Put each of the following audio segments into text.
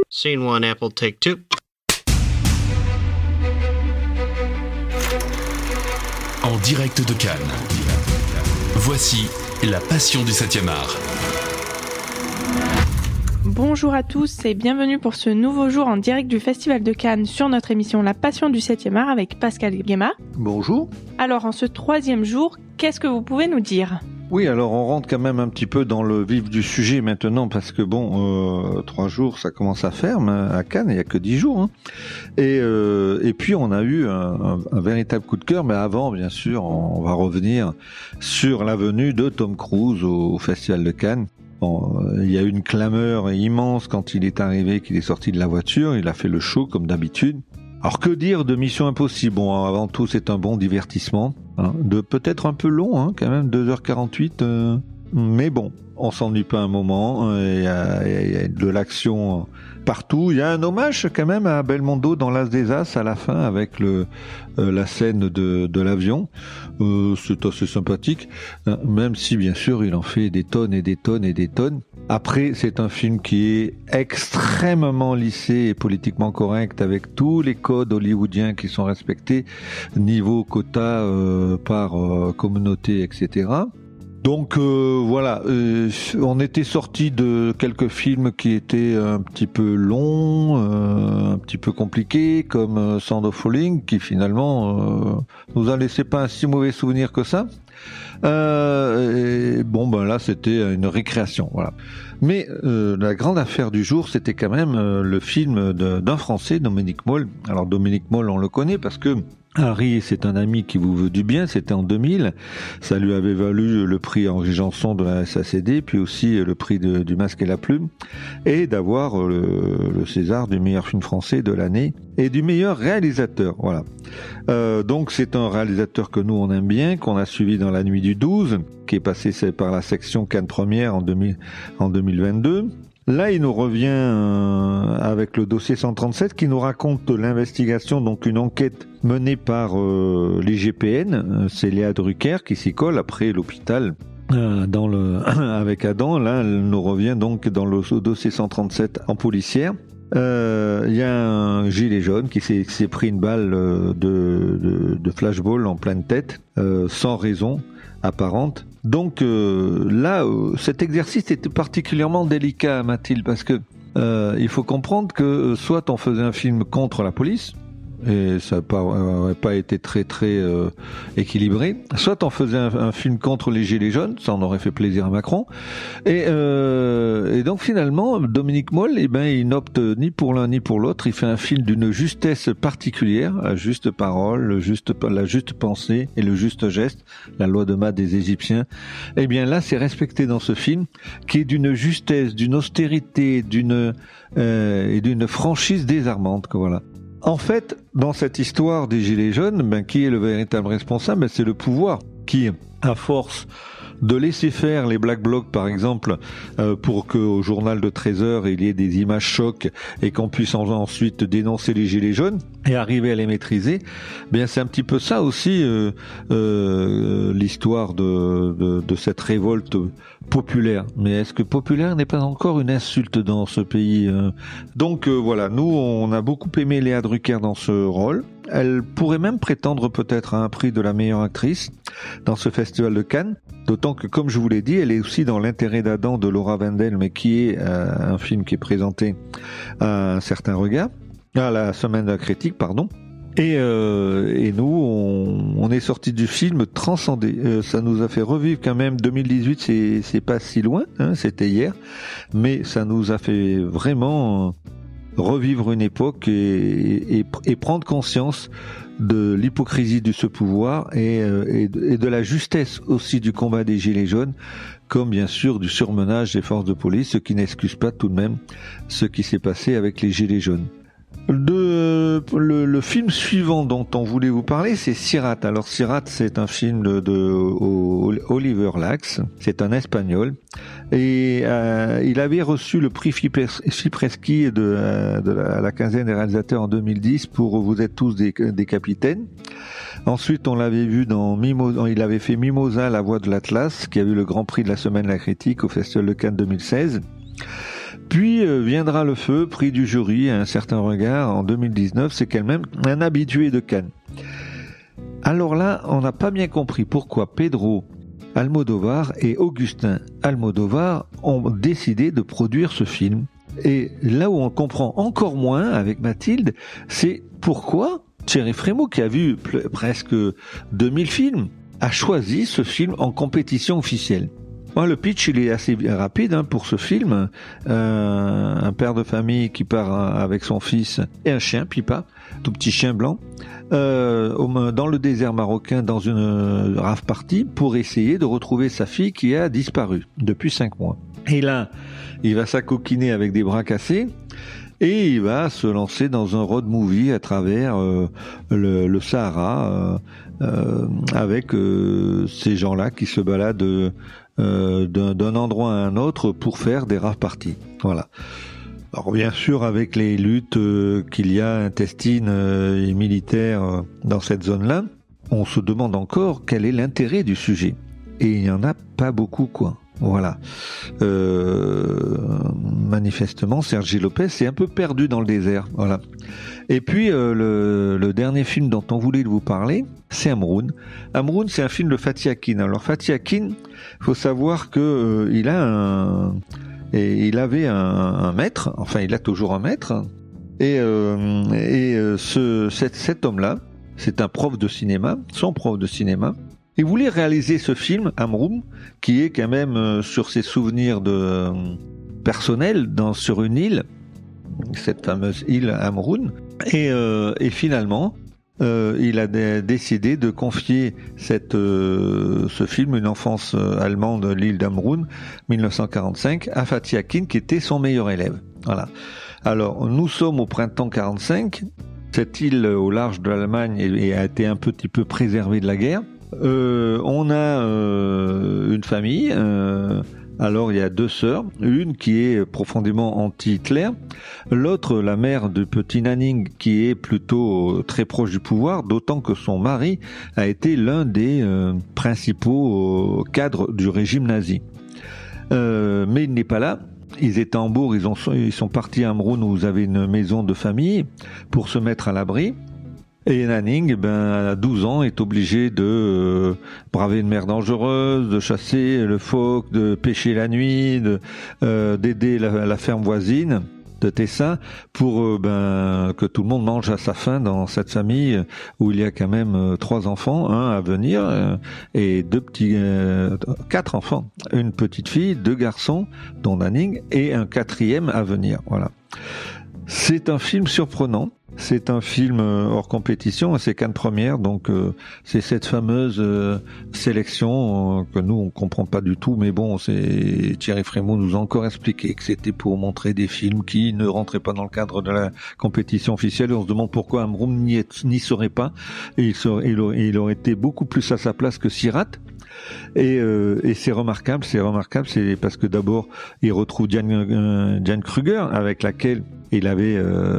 Scene 1, Apple, take 2. En direct de Cannes, voici La Passion du 7e art. Bonjour à tous et bienvenue pour ce nouveau jour en direct du Festival de Cannes sur notre émission La Passion du 7e art avec Pascal Guéma. Bonjour. Alors en ce 3e jour, qu'est-ce que vous pouvez nous dire ? Oui, alors on rentre quand même un petit peu dans le vif du sujet maintenant parce que 3 jours ça commence à faire, mais à Cannes il n'y a que 10 jours. Hein. Et puis on a eu un véritable coup de cœur, mais avant bien sûr on va revenir sur la venue de Tom Cruise au Festival de Cannes. Il y a eu une clameur immense quand il est arrivé, qu'il est sorti de la voiture, il a fait le show comme d'habitude. Alors que dire de Mission Impossible ? Bon, avant tout, c'est un bon divertissement, hein, de peut-être un peu long, hein, quand même, 2h48, mais bon, on s'ennuie pas un moment, il y a de l'action partout. Il y a un hommage quand même à Belmondo dans L'As des As à la fin avec la scène de l'avion. C'est assez sympathique, hein, même si bien sûr il en fait des tonnes et des tonnes et des tonnes. Après, c'est un film qui est extrêmement lissé et politiquement correct avec tous les codes hollywoodiens qui sont respectés, niveau quota par communauté, etc. Donc voilà, on était sorti de quelques films qui étaient un petit peu longs, un petit peu compliqués, comme Sound of Falling, qui finalement nous a laissé pas un si mauvais souvenir que ça. Là c'était une récréation, voilà. Mais la grande affaire du jour, c'était quand même le film d'un Français, Dominique Moll. Alors Dominique Moll, on le connaît parce que Harry, c'est un ami qui vous veut du bien, c'était en 2000, ça lui avait valu le prix Henri Janson de la SACD, puis aussi le prix du Masque et la Plume, et d'avoir le César du meilleur film français de l'année, et du meilleur réalisateur, voilà. Donc c'est un réalisateur que nous on aime bien, qu'on a suivi dans La Nuit du 12, qui est passé par la section Cannes Première en 2022. Là, il nous revient avec le dossier 137 qui nous raconte l'investigation, donc une enquête menée par l'IGPN. C'est Léa Drucker qui s'y colle après l'hôpital avec Adam. Là, elle nous revient donc dans le dossier 137 en policière. Il y a un gilet jaune qui s'est pris une balle de flashball en pleine tête, sans raison apparente. Donc là, cet exercice était particulièrement délicat, Mathilde, parce que il faut comprendre que soit on faisait un film contre la police, et ça n'aurait pas été très équilibré, soit on faisait un film contre les gilets jaunes, ça en aurait fait plaisir à Macron, et donc finalement Dominique Moll, il n'opte ni pour l'un ni pour l'autre, il fait un film d'une justesse particulière, la juste parole, la juste pensée et le juste geste, la loi de maths des Égyptiens. Et bien là c'est respecté dans ce film, qui est d'une justesse, d'une austérité, et d'une franchise désarmante, voilà. En fait, dans cette histoire des Gilets jaunes, qui est le véritable responsable ? C'est le pouvoir qui, à force de laisser faire les Black Blocs, par exemple, pour qu'au journal de 13h, il y ait des images chocs et qu'on puisse ensuite dénoncer les Gilets jaunes et arriver à les maîtriser. C'est un petit peu ça aussi l'histoire de cette révolte populaire. Mais est-ce que populaire n'est pas encore une insulte dans ce pays ? Donc voilà, nous on a beaucoup aimé Léa Drucker dans ce rôle. Elle pourrait même prétendre peut-être à un prix de la meilleure actrice dans ce festival de Cannes. D'autant que, comme je vous l'ai dit, elle est aussi dans L'intérêt d'Adam de Laura Wendell, mais qui est un film qui est présenté à un certain regard, à la semaine de la critique, pardon. Et nous, on est sortis du film transcendé. Ça nous a fait revivre quand même 2018, c'est pas si loin, hein, c'était hier, mais ça nous a fait vraiment revivre une époque et prendre conscience de l'hypocrisie de ce pouvoir et de la justesse aussi du combat des Gilets jaunes, comme bien sûr du surmenage des forces de police, ce qui n'excuse pas tout de même ce qui s'est passé avec les Gilets jaunes. Le film suivant dont on voulait vous parler, c'est Sirat. Alors Sirat, c'est un film de Oliver Lax, c'est un Espagnol, et il avait reçu le prix Fipreschi à la quinzaine des réalisateurs en 2010 pour Vous êtes tous des capitaines. Ensuite, on l'avait vu dans Mimosa, il avait fait Mimosa, la voix de l'Atlas, qui a eu le grand prix de la semaine de la critique au Festival de Cannes 2016. Puis viendra le feu, prix du jury à un certain regard en 2019, c'est quand même un habitué de Cannes. Alors là, on n'a pas bien compris pourquoi Pedro Almodóvar et Agustín Almodóvar ont décidé de produire ce film. Et là où on comprend encore moins avec Mathilde, c'est pourquoi Thierry Frémaux, qui a vu presque 2000 films, a choisi ce film en compétition officielle. Le pitch, il est assez rapide pour ce film. Un père de famille qui part avec son fils et un chien, Pipa, tout petit chien blanc, dans le désert marocain, dans une rave party, pour essayer de retrouver sa fille qui a disparu depuis 5 mois. Et là, il va s'acoquiner avec des bras cassés et il va se lancer dans un road movie à travers le Sahara avec ces gens-là qui se baladent d'un endroit à un autre pour faire des rave parties. Voilà. Alors bien sûr, avec les luttes qu'il y a intestines et militaires dans cette zone-là, on se demande encore quel est l'intérêt du sujet. Et il n'y en a pas beaucoup, quoi. Voilà. Manifestement, Sergi Lopez est un peu perdu dans le désert. Voilà. Et puis, le dernier film dont on voulait vous parler, c'est Amroun. Amroun, c'est un film de Fatih Akin. Alors, Fatih Akin, faut savoir que il avait un maître. Enfin, il a toujours un maître. Et cet homme-là, c'est un prof de cinéma, son prof de cinéma. Il voulait réaliser ce film, Amroun, qui est quand même sur ses souvenirs personnels sur une île, cette fameuse île Amroun. Et finalement, il a décidé de confier ce film, Une enfance allemande, l'île d'Amroun, 1945, à Fatih Akin, qui était son meilleur élève. Voilà. Alors, nous sommes au printemps 45. Cette île au large de l'Allemagne a été un petit peu préservée de la guerre. On a une famille. Alors il y a 2 sœurs, une qui est profondément anti-Hitler, l'autre la mère du petit Nanning qui est plutôt très proche du pouvoir, d'autant que son mari a été l'un des principaux cadres du régime nazi. Mais il n'est pas là. Ils étaient à Hambourg, ils sont partis à Amroun où vous avez une maison de famille pour se mettre à l'abri. Et Nanning, à 12 ans, est obligé de braver une mer dangereuse, de chasser le phoque, de pêcher la nuit, d'aider la ferme voisine de Tessa pour que tout le monde mange à sa faim dans cette famille où il y a quand même 3 enfants, un à venir et 4 enfants, une petite fille, 2 garçons dont Nanning et un 4e à venir. Voilà. C'est un film surprenant. C'est un film hors compétition, c'est Cannes Première, donc c'est cette fameuse sélection que nous on comprend pas du tout, mais bon, c'est Thierry Frémaux nous a encore expliqué que c'était pour montrer des films qui ne rentraient pas dans le cadre de la compétition officielle. Et on se demande pourquoi Amroun n'y serait pas, et il aurait été beaucoup plus à sa place que Sirat. Et c'est remarquable, c'est parce que d'abord il retrouve Diane Kruger avec laquelle il avait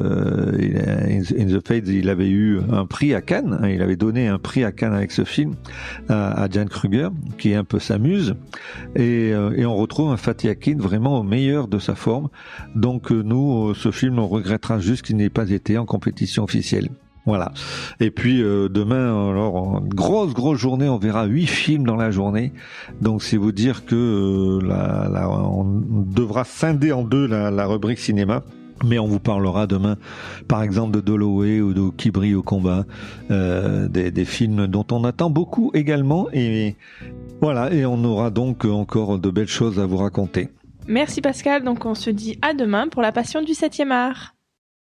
In the Fades, il avait eu un prix à Cannes, il avait donné un prix à Cannes avec ce film à Diane Kruger qui est un peu sa muse, et on retrouve un Fatih Akin vraiment au meilleur de sa forme. Donc nous, ce film, on regrettera juste qu'il n'ait pas été en compétition officielle. Voilà. Et puis demain, alors grosse journée, on verra 8 films dans la journée. Donc c'est vous dire que on devra scinder en 2 la rubrique cinéma. Mais on vous parlera demain, par exemple, de Dalloway ou de Qui brille au combat, des films dont on attend beaucoup également. Et voilà, et on aura donc encore de belles choses à vous raconter. Merci Pascal, donc on se dit à demain pour la passion du 7e art.